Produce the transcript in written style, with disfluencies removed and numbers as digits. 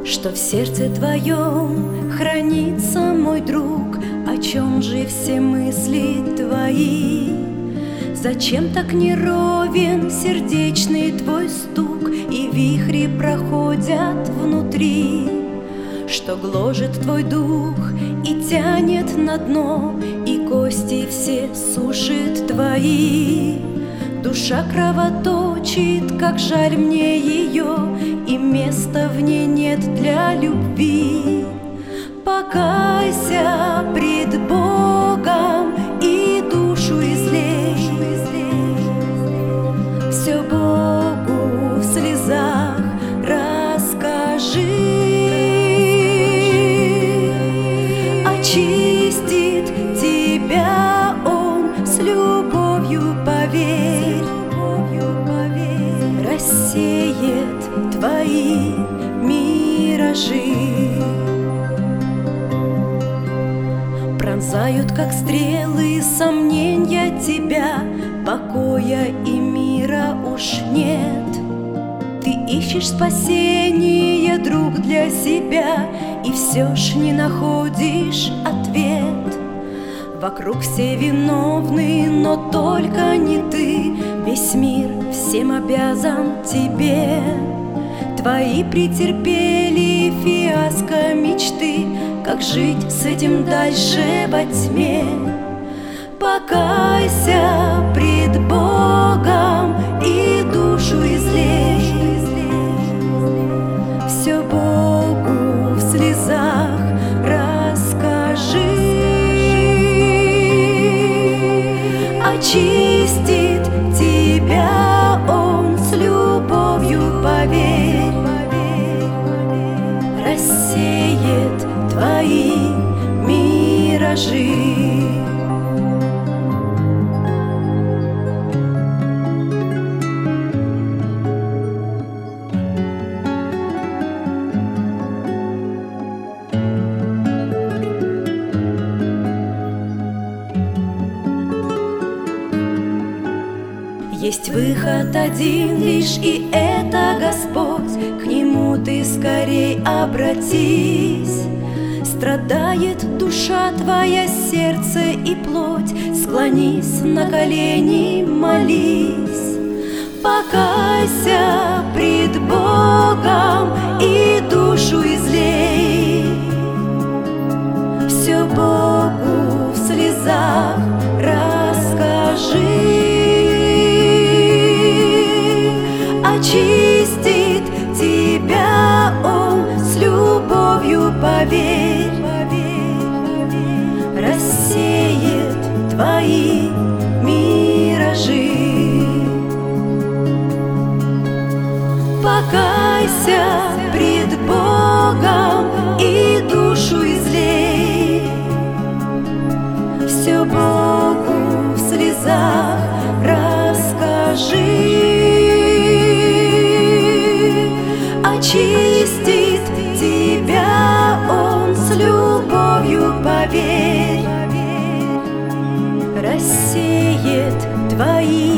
Что в сердце твоем хранится, мой друг, о чем же все мысли твои? Зачем так неровен сердечный твой стук, и вихри проходят внутри? Что гложет твой дух и тянет на дно, и кости все сушит твои? Душа кровоточит, как жаль мне ее, и места в ней нет для любви. Покайся пред Богом и душу излей, все Богу в слезах расскажи. Очистит тебя Он с любовью, поверь, рассеет твои миражи. Пронзают, как стрелы, сомнения тебя, покоя и мира уж нет. Ты ищешь спасение, друг, для себя, и все ж не находишь ответ. Вокруг все виновны, но только не ты, весь мир всем обязан тебе. Твои претерпели фиаско мечты, как жить с этим дальше во тьме? Покайся пред Богом и душу излей, все Богу в слезах расскажи. Очистит тебя Он с любовью, поверь, рассеет твои миражи. Есть выход один лишь, и это Господь, к Нему ты скорей обратись. Страдает душа твоя, сердце и плоть, склонись на колени, молись. Покайся пред Богом и душу излей, все Богу в слезах расскажи. Очистит тебя Он с любовью, поверь, рассеет твои миражи. Покайся пред Богом и душу излей, все Богу в слезах расскажи. Очистит тебя Он с любовью, поверь, рассеет твои